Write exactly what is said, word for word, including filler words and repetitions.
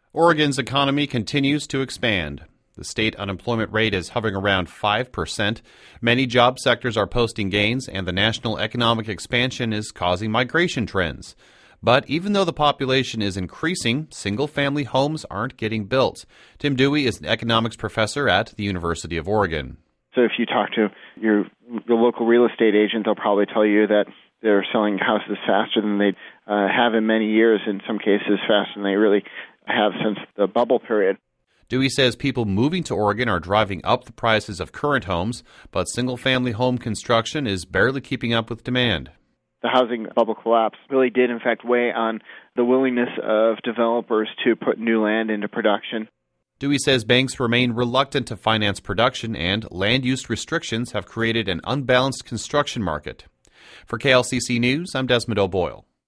Oregon's economy continues to expand. The state unemployment rate is hovering around five percent. Many job sectors are posting gains, and the national economic expansion is causing migration trends. But even though the population is increasing, single-family homes aren't getting built. Tim Dewey is an economics professor at the University of Oregon. So if you talk to your, your local real estate agent, they'll probably tell you that they're selling houses faster than they uh, have in many years, in some cases faster than they really have since the bubble period. Dewey says people moving to Oregon are driving up the prices of current homes, but single-family home construction is barely keeping up with demand. The housing bubble collapse really did, in fact, weigh on the willingness of developers to put new land into production. Dewey says banks remain reluctant to finance production, and land use restrictions have created an unbalanced construction market. For K L C C News, I'm Desmond O'Boyle.